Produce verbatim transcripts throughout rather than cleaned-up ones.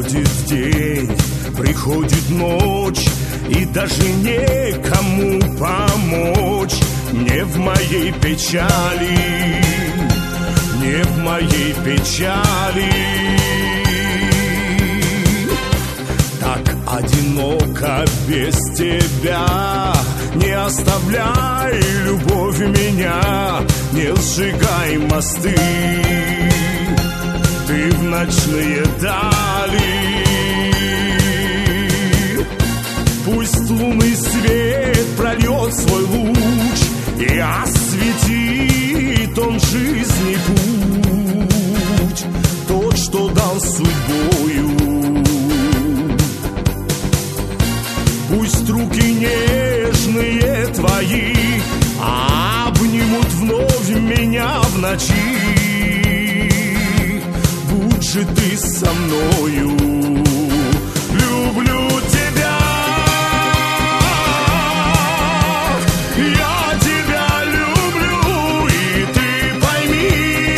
Уходит день, приходит ночь, и даже некому помочь. Не в моей печали, не в моей печали. Так одиноко без тебя. Не оставляй, любовь, меня, не сжигай мосты ты в ночные дали. Пусть лунный свет прольет свой луч и осветит он жизни путь, тот, что дан судьбою. Пусть руки нежные твои обнимут вновь меня в ночи. Будь же ты со мною. Люблю тебя, я тебя люблю, и ты пойми,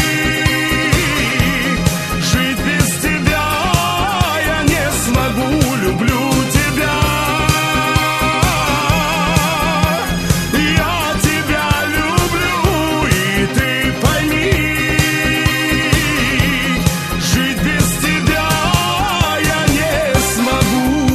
жить без тебя я не смогу. Люблю тебя, я тебя люблю, и ты пойми, жить без тебя я не смогу.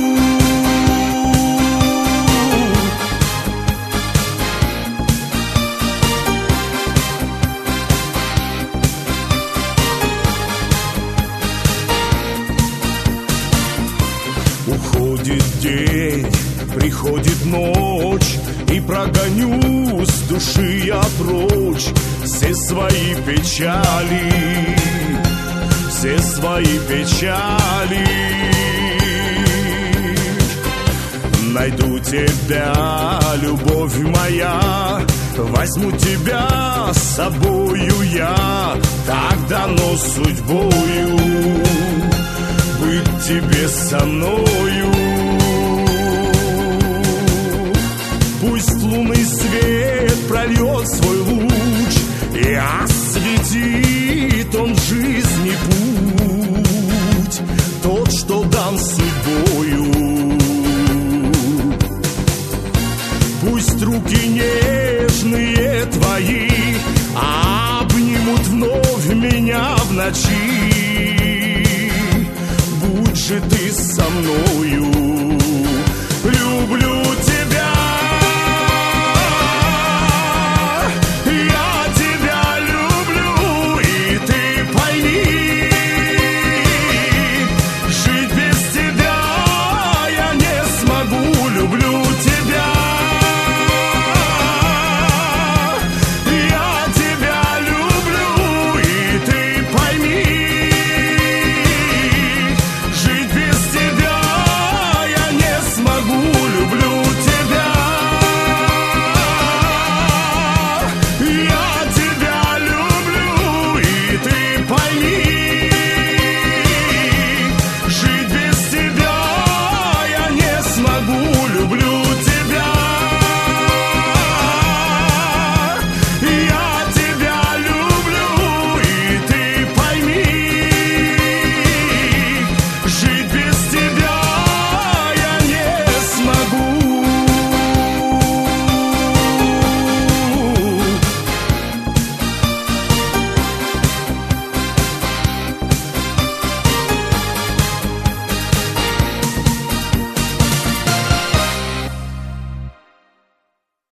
Уходит день, приходит ночь, и прогоню с души я прочь все свои печали, все свои печали. Найду тебя, любовь моя, возьму тебя с собою я, так дано судьбою быть тебе со мною. Пусть лунный свет прольет свой луч и осветит он жизни путь, тот, что дан судьбою. Пусть руки нежные твои обнимут вновь меня в ночи. Будь же ты со мною.